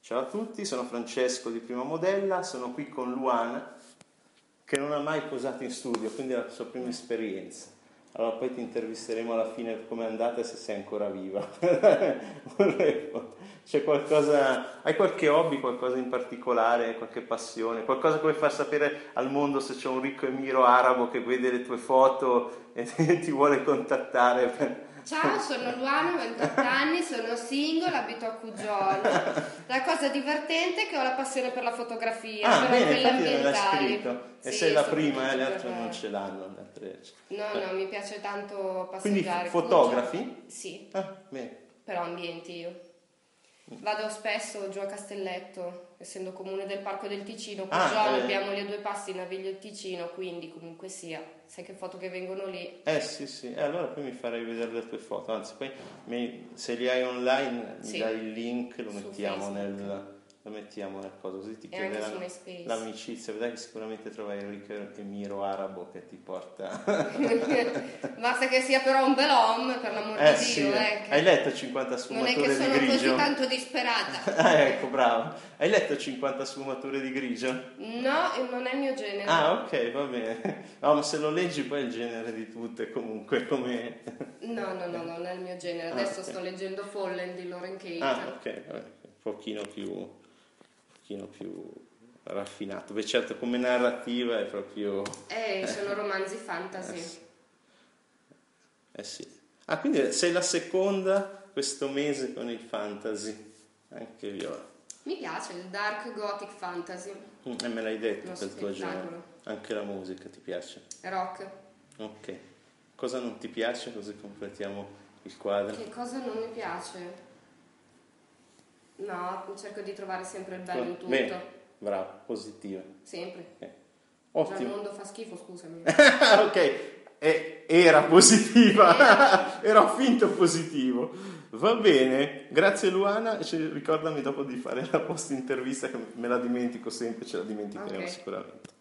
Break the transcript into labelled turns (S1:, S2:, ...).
S1: Ciao a tutti, sono Francesco di Prima Modella, sono qui con Luana che non ha mai posato in studio, quindi è la sua prima esperienza. Allora poi ti intervisteremo alla fine come è andata e se sei ancora viva. C'è qualcosa, hai qualche hobby, qualcosa in particolare, qualche passione, qualcosa che vuoi far sapere al mondo se c'è un ricco emiro arabo che vede le tue foto e ti vuole contattare?
S2: Ciao, sono Luana, ho 28 anni, sono single, abito a Cugiolo. La cosa divertente è che ho la passione per la fotografia,
S1: Ah,
S2: però
S1: bene,
S2: quelle
S1: infatti non l'hai
S2: ambientali.
S1: scritto. E
S2: Sì,
S1: sei la
S2: soprattutto
S1: prima, le altre
S2: per-
S1: non ce l'hanno. Le altre...
S2: No, mi piace tanto
S1: Quindi
S2: passeggiare.
S1: fotografi?
S2: Cugiolo. Sì,
S1: Ah, bene.
S2: però ambienti io. Vado spesso giù a Castelletto, essendo comune del Parco del Ticino, Cugiolo, abbiamo lì a 2 passi Naviglio e Ticino, quindi comunque sia, sai che foto che vengono lì.
S1: Sì, allora poi mi farei vedere le tue foto, anzi poi se li hai online mi dai il link, lo mettiamo nel coso, così ti chiederanno l'amicizia, vedrai che sicuramente trovai il ricco emiro arabo che ti porta.
S2: Basta che sia però un bel uomo, per l'amor di Dio.
S1: Hai letto 50 sfumature di grigio?
S2: Non è che sono così tanto disperata.
S1: Ecco, bravo. Hai letto 50 sfumature di grigio?
S2: No, non è il mio genere.
S1: Ah, ok, va bene. No, ma se lo leggi poi è il genere di tutte comunque, come...
S2: No, non è il mio genere. Adesso sto leggendo Fallen di Lauren Kate.
S1: Ah, ok, vabbè, un pochino più raffinato. Beh, certo, come narrativa è proprio...
S2: sono romanzi fantasy.
S1: Sì. Ah, quindi sei la seconda questo mese con il fantasy. Anche Viola.
S2: Mi piace il dark gothic fantasy.
S1: E me l'hai detto
S2: Uno
S1: per il tuo genere.
S2: spettacolo.
S1: Anche la musica ti piace?
S2: Rock.
S1: Ok. Cosa non ti piace? Così completiamo il quadro.
S2: Che cosa non mi piace? No, cerco di trovare sempre il bello in tutto.
S1: Bene, bravo, positiva.
S2: Sempre.
S1: Ottimo.
S2: Già il mondo fa schifo, scusami.
S1: Ok, era positiva, era finto positivo. Va bene, grazie Luana. Ricordami dopo di fare la post intervista che me la dimentico sempre, ce la dimenticheremo sicuramente.